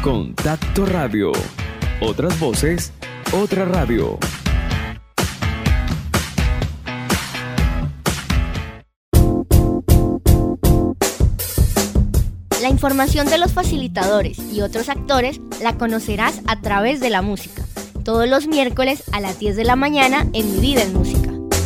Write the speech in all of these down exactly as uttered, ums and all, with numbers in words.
Contacto Radio. Otras voces, otra radio. La información de los facilitadores y otros actores la conocerás a través de la música, todos los miércoles a las diez de la mañana en Mi Vida en Música.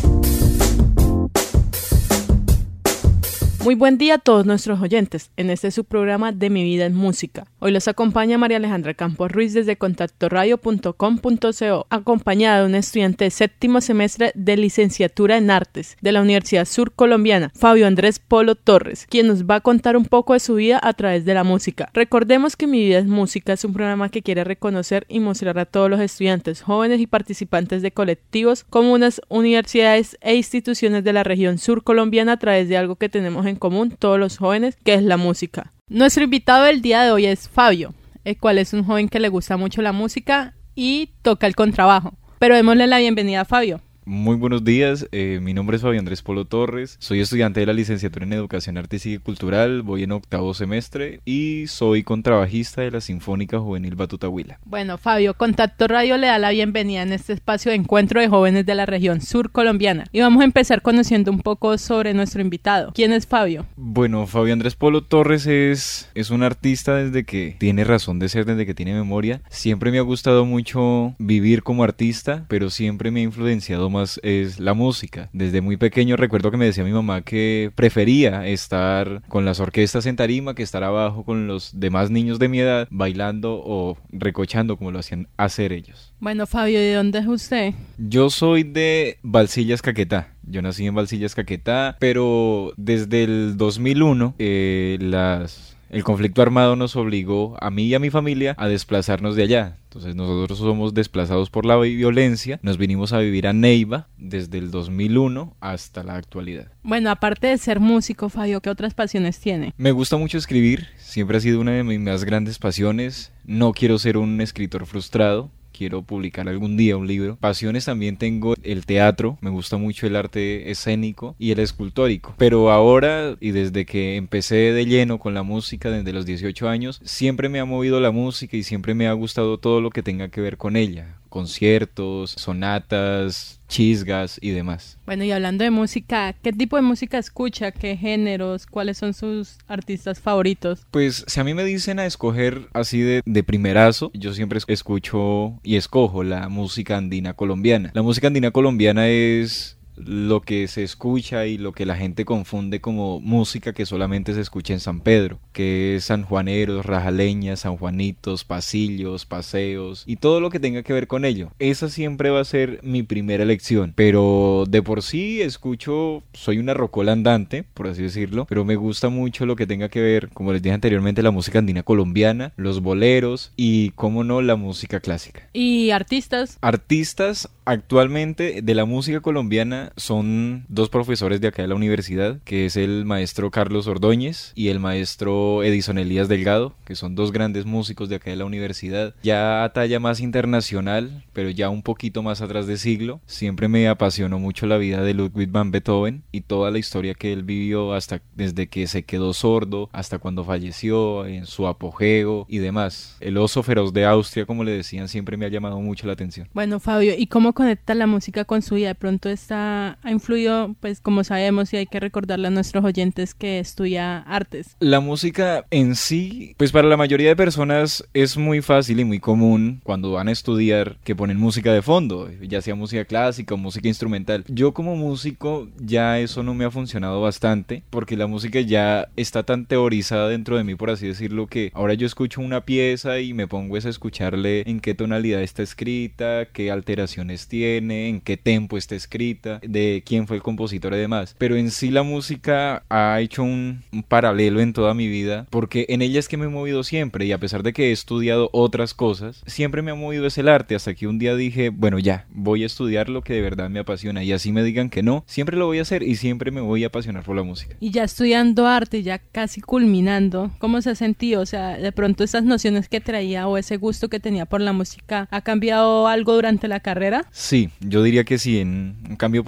Muy buen día a todos nuestros oyentes, en este subprograma de Mi Vida en Música. Hoy los acompaña María Alejandra Campos Ruiz desde contacto radio punto com punto co, acompañada de un estudiante de séptimo semestre de licenciatura en Artes de la Universidad Sur Colombiana, Fabio Andrés Polo Torres, quien nos va a contar un poco de su vida a través de la música. Recordemos que Mi Vida en Música es un programa que quiere reconocer y mostrar a todos los estudiantes, jóvenes y participantes de colectivos, comunas, universidades e instituciones de la región sur colombiana a través de algo que tenemos en común todos los jóvenes, que es la música. Nuestro invitado del día de hoy es Fabio, el cual es un joven que le gusta mucho la música y toca el contrabajo. Pero démosle la bienvenida a Fabio. Muy buenos días, eh, mi nombre es Fabio Andrés Polo Torres, soy estudiante de la licenciatura en Educación Artística y Cultural, voy en octavo semestre y soy contrabajista de la Sinfónica Juvenil Batuta Huila. Bueno, Fabio, Contacto Radio le da la bienvenida en este espacio de encuentro de jóvenes de la región sur colombiana y vamos a empezar conociendo un poco sobre nuestro invitado. ¿Quién es Fabio? Bueno, Fabio Andrés Polo Torres es, es un artista desde que tiene razón de ser, desde que tiene memoria. Siempre me ha gustado mucho vivir como artista, pero siempre me ha influenciado más es la música. Desde muy pequeño recuerdo que me decía mi mamá que prefería estar con las orquestas en tarima que estar abajo con los demás niños de mi edad bailando o recochando como lo hacían hacer ellos. Bueno, Fabio, ¿de dónde es usted? Yo soy de Balsillas, Caquetá. Yo nací en Balsillas, Caquetá, pero desde el dos mil uno eh, las... el conflicto armado nos obligó a mí y a mi familia a desplazarnos de allá. Entonces nosotros somos desplazados por la violencia, nos vinimos a vivir a Neiva desde el dos mil uno hasta la actualidad. Bueno, aparte de ser músico, Fabio, ¿qué otras pasiones tiene? Me gusta mucho escribir, siempre ha sido una de mis más grandes pasiones. No quiero ser un escritor frustrado. Quiero publicar algún día un libro. Pasiones también tengo el teatro, me gusta mucho el arte escénico y el escultórico. Pero ahora y desde que empecé de lleno con la música desde los dieciocho años, siempre me ha movido la música y siempre me ha gustado todo lo que tenga que ver con ella. Conciertos, sonatas, chisgas y demás. Bueno, y hablando de música, ¿qué tipo de música escucha? ¿Qué géneros? ¿Cuáles son sus artistas favoritos? Pues si a mí me dicen a escoger así de, de primerazo, yo siempre escucho y escojo la música andina colombiana. La música andina colombiana es lo que se escucha y lo que la gente confunde como música que solamente se escucha en San Pedro, que es sanjuaneros, rajaleñas, sanjuanitos, pasillos, paseos y todo lo que tenga que ver con ello. Esa siempre va a ser mi primera elección, pero de por sí escucho, soy una rocola andante, por así decirlo, pero me gusta mucho lo que tenga que ver, como les dije anteriormente, la música andina colombiana, los boleros y, cómo no, la música clásica. ¿Y artistas? Artistas actualmente de la música colombiana son dos profesores de acá de la universidad, que es el maestro Carlos Ordóñez y el maestro Edison Elías Delgado, que son dos grandes músicos de acá de la universidad, ya a talla más internacional, pero ya un poquito más atrás de siglo. Siempre me apasionó mucho la vida de Ludwig van Beethoven y toda la historia que él vivió hasta desde que se quedó sordo hasta cuando falleció, en su apogeo y demás. El oso feroz de Austria, como le decían, siempre me ha llamado mucho la atención. Bueno, Fabio, ¿y cómo conecta la música con su vida? De pronto está, ha influido, pues como sabemos, y hay que recordarle a nuestros oyentes que estudia artes. La música en sí, pues para la mayoría de personas es muy fácil y muy común cuando van a estudiar que ponen música de fondo, ya sea música clásica o música instrumental. Yo como músico ya eso no me ha funcionado bastante, porque la música ya está tan teorizada dentro de mí, por así decirlo, que ahora yo escucho una pieza y me pongo a escucharle en qué tonalidad está escrita, qué alteraciones tiene, en qué tempo está escrita, de quién fue el compositor y demás. Pero en sí la música ha hecho un, un paralelo en toda mi vida, porque en ella es que me he movido siempre, y a pesar de que he estudiado otras cosas, siempre me ha movido es el arte, hasta que un día dije, bueno ya, voy a estudiar lo que de verdad me apasiona, y así me digan que no, siempre lo voy a hacer y siempre me voy a apasionar por la música. Y ya estudiando arte, ya casi culminando, ¿cómo se ha sentido? O sea, de pronto esas nociones que traía o ese gusto que tenía por la música, ¿ha cambiado algo durante la carrera? Sí, yo diría que sí, en un cambio por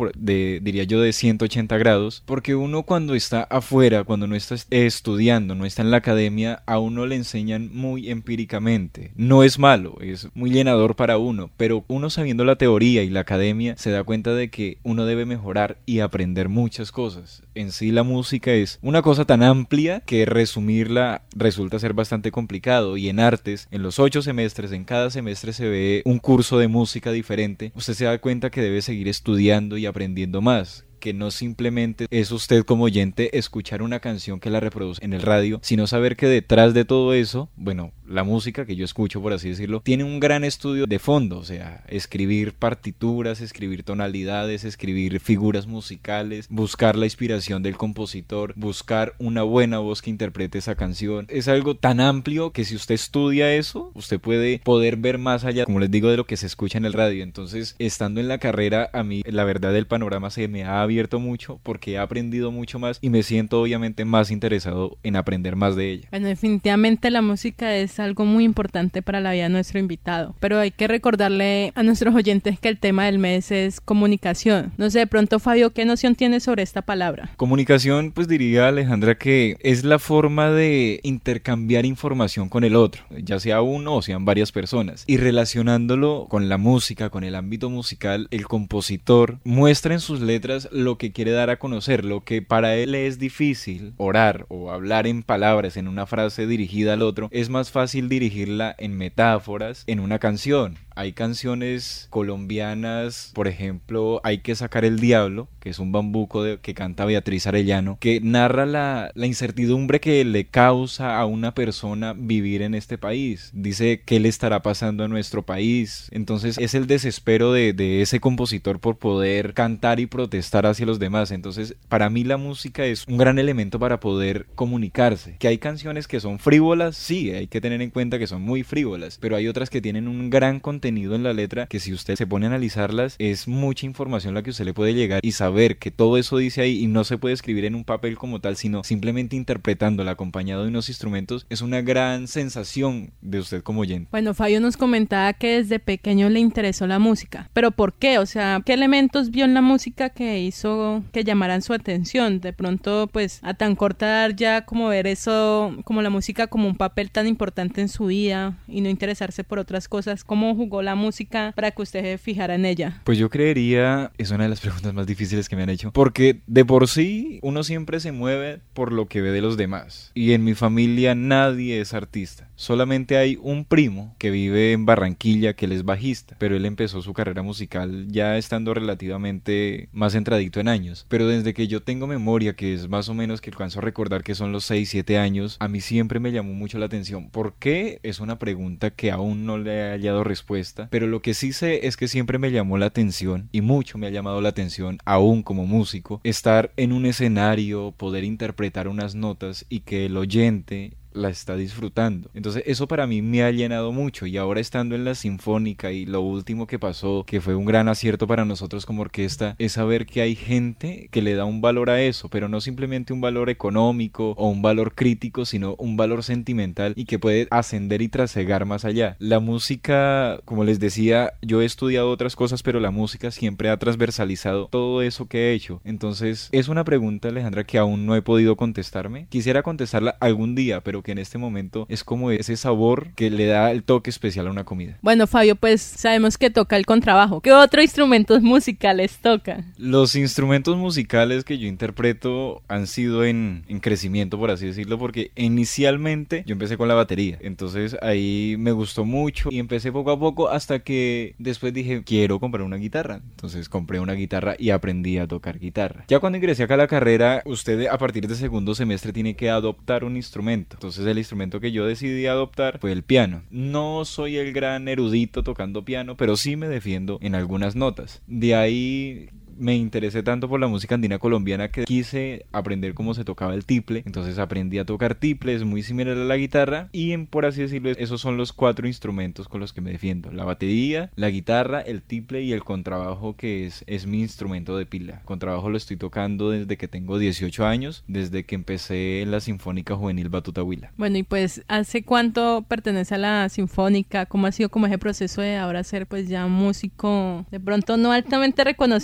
por, de, diría yo, de ciento ochenta grados, porque uno cuando está afuera, cuando no está estudiando, no está en la academia, a uno le enseñan muy empíricamente. No es malo, es muy llenador para uno, pero uno sabiendo la teoría y la academia se da cuenta de que uno debe mejorar y aprender muchas cosas. En sí la música es una cosa tan amplia que resumirla resulta ser bastante complicado, y en artes, en los ocho semestres, en cada semestre se ve un curso de música diferente. Usted se da cuenta que debe seguir estudiando y aprendiendo más, que no simplemente es usted como oyente escuchar una canción que la reproduce en el radio, sino saber que detrás de todo eso, bueno, la música que yo escucho, por así decirlo, tiene un gran estudio de fondo, o sea, escribir partituras, escribir tonalidades, escribir figuras musicales, buscar la inspiración del compositor, buscar una buena voz que interprete esa canción. Es algo tan amplio que si usted estudia eso, usted puede poder ver más allá, como les digo, de lo que se escucha en el radio. Entonces, estando en la carrera, a mí la verdad el panorama se me ha abierto mucho porque he aprendido mucho más y me siento obviamente más interesado en aprender más de ella. Bueno, definitivamente la música es algo muy importante para la vida de nuestro invitado, pero hay que recordarle a nuestros oyentes que el tema del mes es comunicación. No sé, de pronto, Fabio, ¿qué noción tienes sobre esta palabra? Comunicación, pues diría Alejandra que es la forma de intercambiar información con el otro, ya sea uno o sean varias personas, y relacionándolo con la música, con el ámbito musical, el compositor muestra en sus letras lo que quiere dar a conocer, lo que para él es difícil orar o hablar en palabras, en una frase dirigida al otro, es más fácil dirigirla en metáforas, en una canción. Hay canciones colombianas, por ejemplo, Hay que sacar el diablo, que es un bambuco de, que canta Beatriz Arellano, que narra la, la incertidumbre que le causa a una persona vivir en este país. Dice qué le estará pasando a nuestro país. Entonces es el desespero de, de ese compositor por poder cantar y protestar hacia los demás. Entonces para mí la música es un gran elemento para poder comunicarse. Que hay canciones que son frívolas, sí, hay que tener en cuenta que son muy frívolas, pero hay otras que tienen un gran contenido en la letra que si usted se pone a analizarlas es mucha información la que usted le puede llegar, y saber que todo eso dice ahí y no se puede escribir en un papel como tal, sino simplemente interpretándola acompañado de unos instrumentos, es una gran sensación de usted como oyente. Bueno, Fabio nos comentaba que desde pequeño le interesó la música, pero ¿por qué? O sea, ¿qué elementos vio en la música que hizo que llamaran su atención? De pronto, pues a tan corta edad ya como ver eso, como la música como un papel tan importante en su vida y no interesarse por otras cosas. ¿Cómo jugó la música para que usted se fijara en ella? Pues yo creería, es una de las preguntas más difíciles que me han hecho, porque de por sí uno siempre se mueve por lo que ve de los demás, y en mi familia nadie es artista, solamente hay un primo que vive en Barranquilla que él es bajista, pero él empezó su carrera musical ya estando relativamente más entradito en años, pero desde que yo tengo memoria, que es más o menos que alcanzo a recordar que son los seis, siete años, a mí siempre me llamó mucho la atención. ¿Por qué? Es una pregunta que aún no le he hallado respuesta, pero lo que sí sé es que siempre me llamó la atención, y mucho me ha llamado la atención aún como músico, estar en un escenario, poder interpretar unas notas y que el oyente la está disfrutando. Entonces eso para mí me ha llenado mucho, y ahora estando en la Sinfónica y lo último que pasó, que fue un gran acierto para nosotros como orquesta, es saber que hay gente que le da un valor a eso, pero no simplemente un valor económico o un valor crítico, sino un valor sentimental y que puede ascender y trasegar más allá. La música, como les decía, yo he estudiado otras cosas, pero la música siempre ha transversalizado todo eso que he hecho. Entonces es una pregunta, Alejandra, que aún no he podido contestarme. Quisiera contestarla algún día, pero que en este momento es como ese sabor que le da el toque especial a una comida. Bueno, Fabio, pues sabemos que toca el contrabajo. ¿Qué otros instrumentos musicales toca? Los instrumentos musicales que yo interpreto han sido en, en crecimiento, por así decirlo, porque inicialmente yo empecé con la batería, entonces ahí me gustó mucho y empecé poco a poco hasta que después dije, quiero comprar una guitarra. Entonces compré una guitarra y aprendí a tocar guitarra. Ya cuando ingresé acá a la carrera, usted a partir del segundo semestre tiene que adoptar un instrumento. Entonces el instrumento que yo decidí adoptar fue el piano. No soy el gran erudito tocando piano, pero sí me defiendo en algunas notas. De ahí me interesé tanto por la música andina colombiana que quise aprender cómo se tocaba el tiple. Entonces aprendí a tocar tiple, es muy similar a la guitarra, y en, por así decirlo, esos son los cuatro instrumentos con los que me defiendo: la batería, la guitarra, el tiple y el contrabajo, que es, es mi instrumento de pila. Contrabajo lo estoy tocando desde que tengo dieciocho años, desde que empecé en la Sinfónica Juvenil Batuta Huila. Bueno, y pues ¿hace cuánto pertenece a la Sinfónica? ¿Cómo ha sido como ese proceso de ahora ser pues ya músico, de pronto no altamente reconocido, pero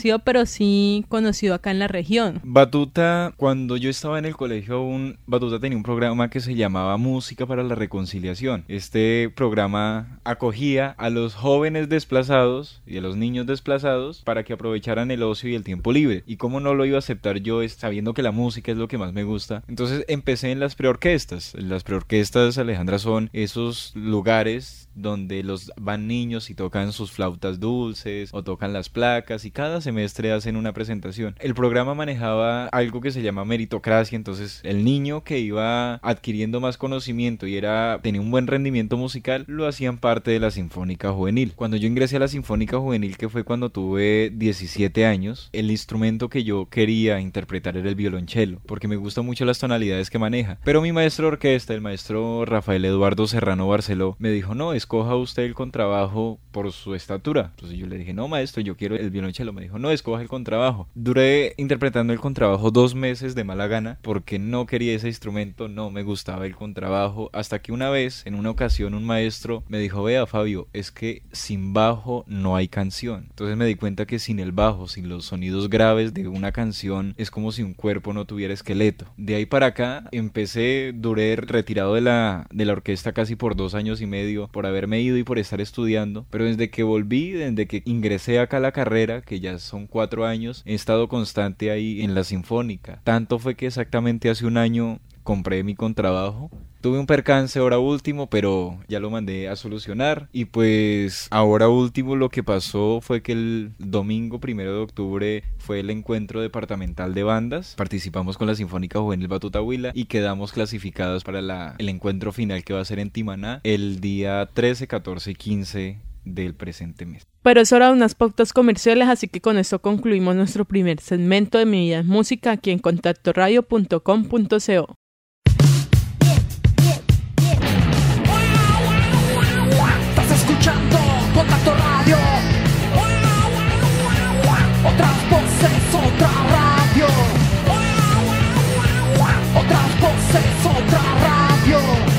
pero sí conocido acá en la región. Batuta, cuando yo estaba en el colegio aún, Batuta tenía un programa que se llamaba Música para la Reconciliación. Este programa acogía a los jóvenes desplazados y a los niños desplazados para que aprovecharan el ocio y el tiempo libre. Y cómo no lo iba a aceptar yo, sabiendo que la música es lo que más me gusta. Entonces empecé en las preorquestas. Las preorquestas, Alejandra, son esos lugares donde los van niños y tocan sus flautas dulces o tocan las placas, y cada semestre hacen una presentación. El programa manejaba algo que se llama meritocracia. Entonces el niño que iba adquiriendo más conocimiento y era tenía un buen rendimiento musical, lo hacían parte de la Sinfónica Juvenil. Cuando yo ingresé a la Sinfónica Juvenil, que fue cuando tuve diecisiete años, el instrumento que yo quería interpretar era el violonchelo, porque me gustan mucho las tonalidades que maneja. Pero mi maestro de orquesta, el maestro Rafael Eduardo Serrano Barceló, me dijo: no, escoja usted el contrabajo por su estatura. Entonces yo le dije: no, maestro, yo quiero el violonchelo. Me dijo: no, escoja el contrabajo. Duré interpretando el contrabajo dos meses de mala gana, porque no quería ese instrumento, no me gustaba el contrabajo, hasta que una vez, en una ocasión, un maestro me dijo: vea, Fabio, es que sin bajo no hay canción. Entonces me di cuenta que sin el bajo, sin los sonidos graves de una canción, es como si un cuerpo no tuviera esqueleto. De ahí para acá empecé, duré retirado de la, de la orquesta casi por dos años y medio, por haberme ido y por estar estudiando, pero desde que volví, desde que ingresé acá a la carrera, que ya son cuatro años, he estado constante ahí en la Sinfónica. Tanto fue que exactamente hace un año compré mi contrabajo. Tuve un percance ahora último, pero ya lo mandé a solucionar. Y pues ahora último lo que pasó fue que el domingo primero de octubre fue el encuentro departamental de bandas. Participamos con la Sinfónica Juvenil Batuta Huila y quedamos clasificados para la, el encuentro final, que va a ser en Timaná el día trece, catorce y quince del presente mes. Pero es hora de unas pautas comerciales, así que con esto concluimos nuestro primer segmento de Mi Vida en Música aquí en contacto radio punto com punto co. Escuchando Contacto Radio. Otras voces, otra radio. Otras voces, otra radio.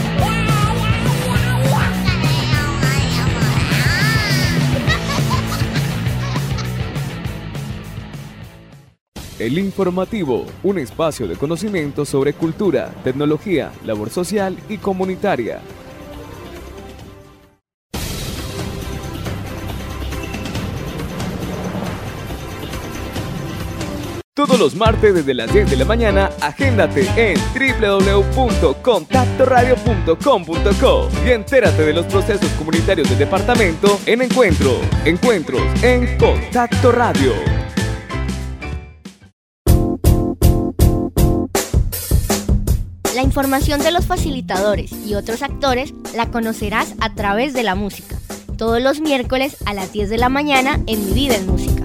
El Informativo, un espacio de conocimiento sobre cultura, tecnología, labor social y comunitaria. Todos los martes desde las diez de la mañana, agéndate en doble u doble u doble u punto contacto radio punto com punto co y entérate de los procesos comunitarios del departamento en Encuentro. Encuentros en Contacto Radio. La información de los facilitadores y otros actores la conocerás a través de la música. Todos los miércoles a las diez de la mañana en Mi Vida en Música.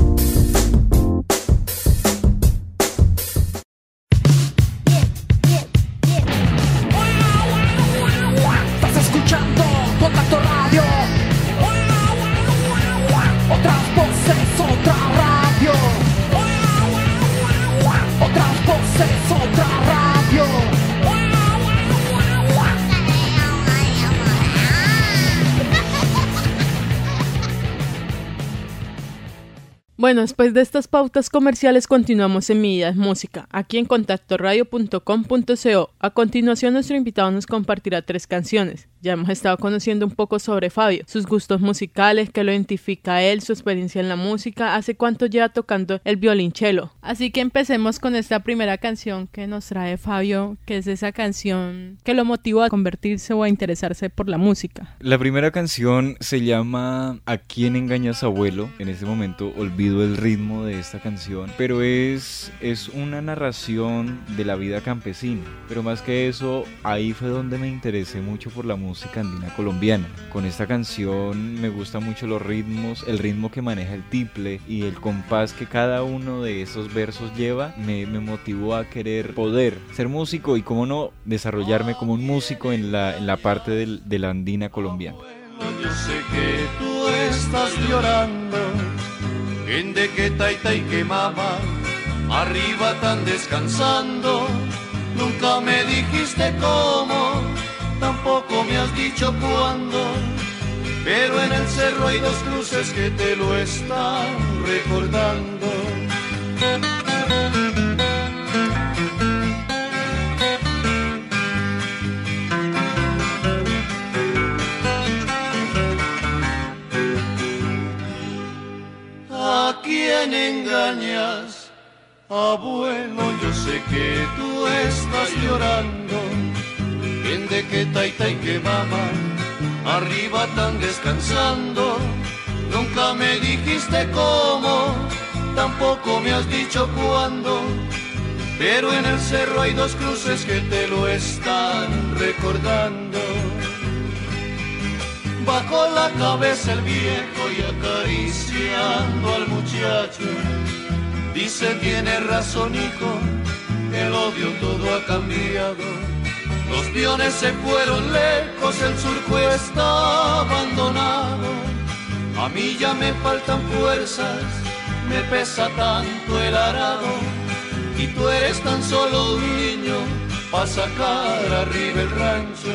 Contacto Radio. Otras voces, otra radio. Otras voces, otra radio. Bueno, después de estas pautas comerciales continuamos en Mi Vida en Música, aquí en contacto radio punto com punto co. A continuación nuestro invitado nos compartirá tres canciones. Ya hemos estado conociendo un poco sobre Fabio, sus gustos musicales, qué lo identifica a él, su experiencia en la música, hace cuánto lleva tocando el violonchelo. Así que empecemos con esta primera canción que nos trae Fabio, que es esa canción que lo motivó a convertirse o a interesarse por la música. La primera canción se llama ¿A quién engañas, abuelo? En este momento olvido el ritmo de esta canción, pero es, es una narración de la vida campesina. Pero más que eso, ahí fue donde me interesé mucho por la música música andina colombiana. Con esta canción me gustan mucho los ritmos, el ritmo que maneja el tiple y el compás que cada uno de esos versos lleva, me, me motivó a querer poder ser músico y, cómo no, desarrollarme como un músico en la, en la parte del, de la andina colombiana. Yo sé que tú estás llorando, en de que taita y que mama, arriba tan descansando, nunca me dijiste cómo, tampoco me has dicho cuándo, pero en el cerro hay dos cruces que te lo están recordando. ¿A quién engañas? Abuelo, yo sé que tú estás llorando. En de que taita y que mama, arriba tan descansando. Nunca me dijiste cómo, tampoco me has dicho cuándo. Pero en el cerro hay dos cruces que te lo están recordando. Bajó la cabeza el viejo y acariciando al muchacho, dice: tiene razón, hijo, el odio todo ha cambiado. Los peones se fueron lejos, el surco está abandonado. A mí ya me faltan fuerzas, me pesa tanto el arado. Y tú eres tan solo un niño pa' sacar arriba el rancho.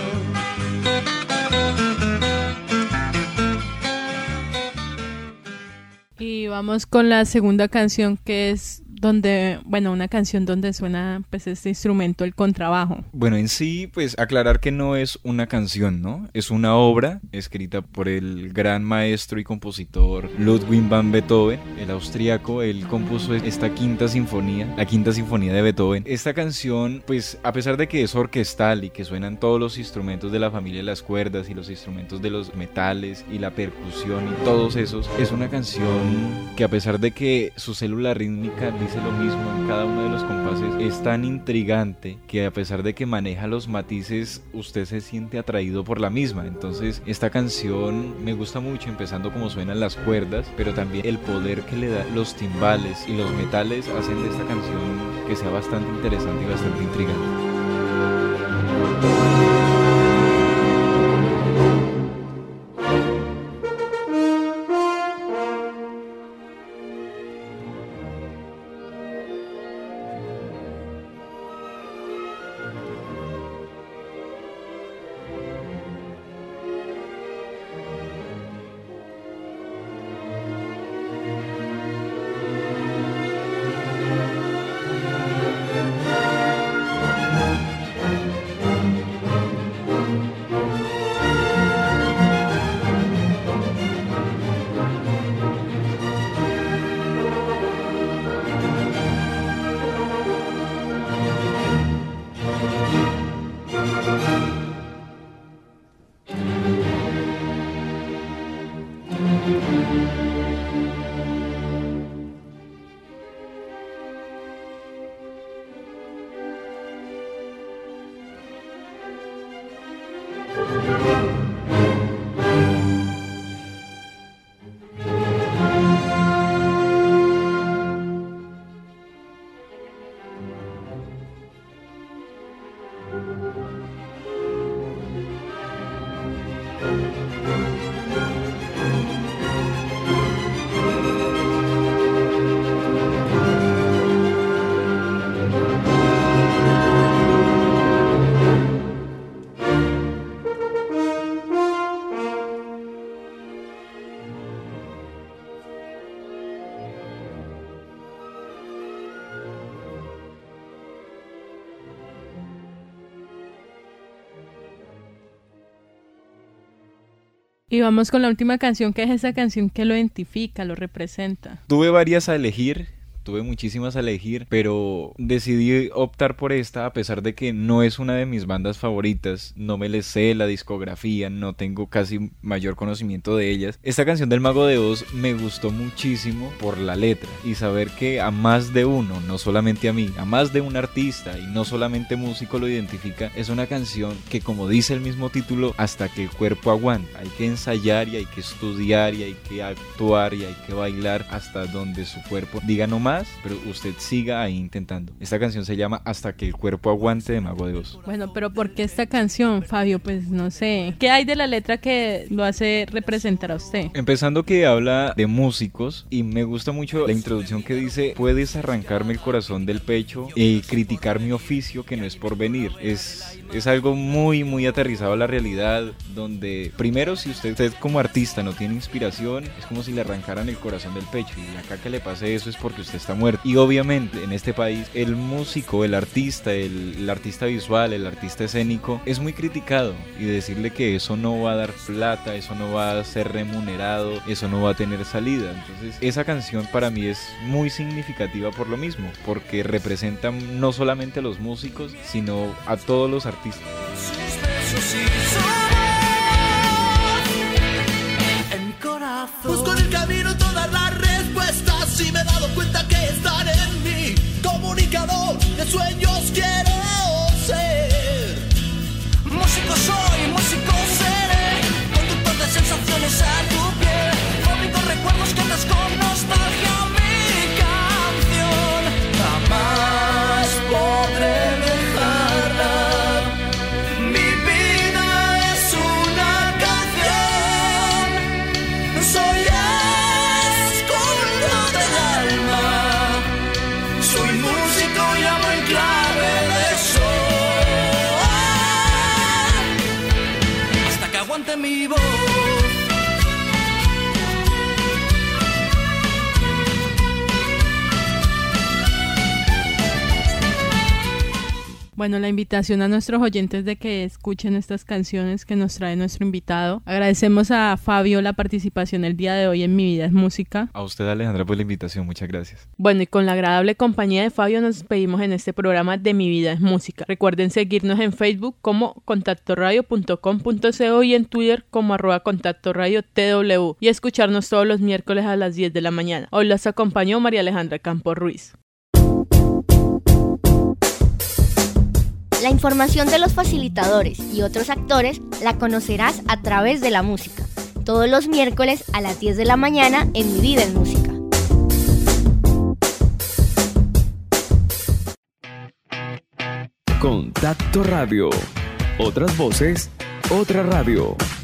Y vamos con la segunda canción, que es donde, bueno, una canción donde suena pues este instrumento, el contrabajo. Bueno, en sí, pues aclarar que no es una canción, ¿no? Es una obra escrita por el gran maestro y compositor Ludwig van Beethoven, el austriaco. Él compuso esta quinta sinfonía, la quinta sinfonía de Beethoven. Esta canción, pues a pesar de que es orquestal y que suenan todos los instrumentos de la familia de las cuerdas y los instrumentos de los metales y la percusión y todos esos, es una canción que, a pesar de que su célula rítmica dice lo mismo en cada uno de los compases, es tan intrigante que, a pesar de que maneja los matices, usted se siente atraído por la misma. Entonces esta canción me gusta mucho, empezando como suenan las cuerdas, pero también el poder que le da los timbales y los metales hacen de esta canción que sea bastante interesante y bastante intrigante. Y vamos con la última canción, que es esa canción que lo identifica, lo representa. Tuve varias a elegir, tuve muchísimas a elegir, pero decidí optar por esta, a pesar de que no es una de mis bandas favoritas, no me les sé la discografía, no tengo casi mayor conocimiento de ellas. Esta canción del Mago de Oz me gustó muchísimo por la letra, y saber que a más de uno, no solamente a mí, a más de un artista y no solamente músico lo identifica. Es una canción que, como dice el mismo título, hasta que el cuerpo aguanta. Hay que ensayar y hay que estudiar y hay que actuar y hay que bailar hasta donde su cuerpo diga no más, pero usted siga ahí intentando. Esta canción se llama Hasta que el cuerpo aguante, de Mago de Oz. Bueno, pero ¿por qué esta canción, Fabio? Pues no sé. ¿Qué hay de la letra que lo hace representar a usted? Empezando que habla de músicos, y me gusta mucho la introducción que dice: puedes arrancarme el corazón del pecho y criticar mi oficio que no es por venir. Es, es algo muy, muy aterrizado a la realidad, donde primero, si usted, usted como artista no tiene inspiración, es como si le arrancaran el corazón del pecho, y acá que le pase eso es porque usted está muerto. Y obviamente en este país el músico, el artista, el, el artista visual, el artista escénico es muy criticado, y decirle que eso no va a dar plata, eso no va a ser remunerado, eso no va a tener salida. Entonces esa canción para mí es muy significativa por lo mismo, porque representa no solamente a los músicos, sino a todos los artistas. En mi corazón busco en el camino todas las respuestas y me he dado cuenta que están en mí. Comunicador de sueños quiero ser. Músico soy, músico seré, conductor de sensaciones a tu piel, fabrico recuerdos que andas con nostalgia mi canción. Jamás podré dejarla. Mi vida es una canción. Soy escudo del alma. Soy músico y amo en clave de sol. Hasta que aguante mi voz. Bueno, la invitación a nuestros oyentes de que escuchen estas canciones que nos trae nuestro invitado. Agradecemos a Fabio la participación el día de hoy en Mi Vida es Música. A usted, Alejandra, por la invitación, muchas gracias. Bueno, y con la agradable compañía de Fabio nos despedimos en este programa de Mi Vida es Música. Recuerden seguirnos en Facebook como contacto radio punto com punto co y en Twitter como arroba contacto radio tw y escucharnos todos los miércoles a las diez de la mañana. Hoy los acompañó María Alejandra Campos Ruiz. La información de los facilitadores y otros actores la conocerás a través de la música. Todos los miércoles a las diez de la mañana en Mi Vida es Música. Contacto Radio. Otras voces, otra radio.